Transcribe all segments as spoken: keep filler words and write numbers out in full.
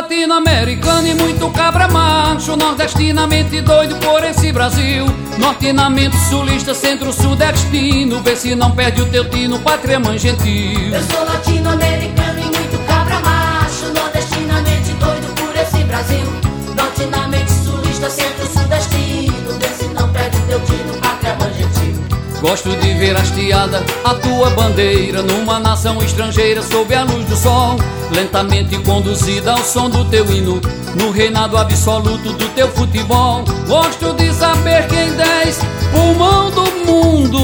latino-americano e muito cabra macho, nordestinamente doido por esse Brasil. Nortinamente sulista, centro-sudestino, vê se não perde o teu tino, pátria mãe gentil. Eu sou latino-americano e muito cabra macho, nordestinamente doido por esse Brasil. Nortinamente sulista, centro-sudestino, vê se não perde o teu tino, pátria mãe gentil. Gosto de ver hasteada a tua bandeira numa nação estrangeira sob a luz do sol, lentamente conduzida ao som do teu hino, no reinado absoluto do teu futebol. Gosto de saber quem dez pulmão do mundo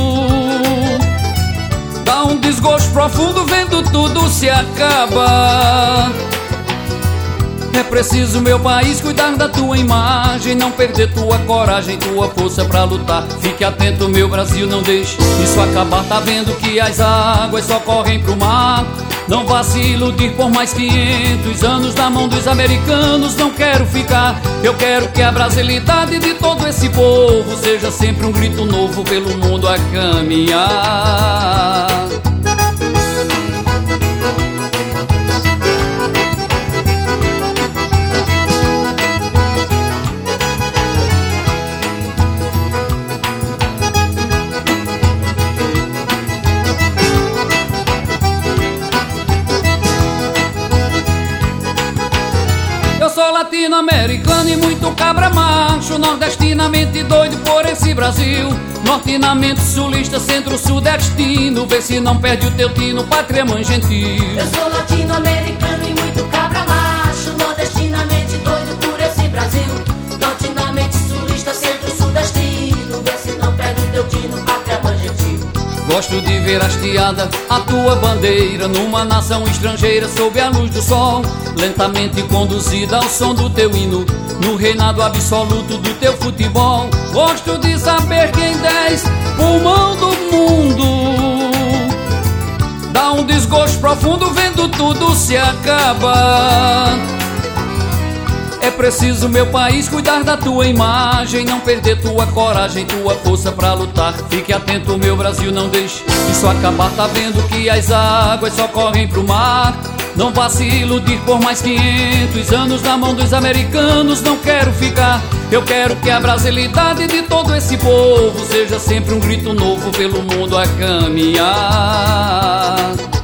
dá um desgosto profundo vendo tudo se acaba. É preciso, meu país, cuidar da tua imagem, não perder tua coragem, tua força pra lutar. Fique atento, meu Brasil, não deixe isso acabar. Tá vendo que as águas só correm pro mar? Não vá se iludir por mais quinhentos anos na mão dos americanos. Não quero ficar, eu quero que a brasilidade de todo esse povo seja sempre um grito novo pelo mundo a caminhar. Eu sou latino-americano e muito cabra macho, nordestinamente doido por esse Brasil. Nortinamente sulista, centro-sudestino, vê se não perde o teu tino, pátria mãe gentil. Eu sou latino-americano e muito cabra macho, nordestinamente doido por esse Brasil. Nortinamente sulista, centro-sudestino, vê se não perde o teu tino, pátria mãe gentil. Gosto de ver hasteada a tua bandeira numa nação estrangeira sob a luz do sol, lentamente conduzida ao som do teu hino, no reinado absoluto do teu futebol. Gosto de saber quem dez pulmão do mundo dá um desgosto profundo vendo tudo se acaba. É preciso, meu país, cuidar da tua imagem, não perder tua coragem, tua força pra lutar. Fique atento, meu Brasil, não deixe isso acabar. Tá vendo que as águas só correm pro mar? Não vá se iludir por mais quinhentos anos na mão dos americanos. Não quero ficar, eu quero que a brasilidade de todo esse povo seja sempre um grito novo pelo mundo a caminhar.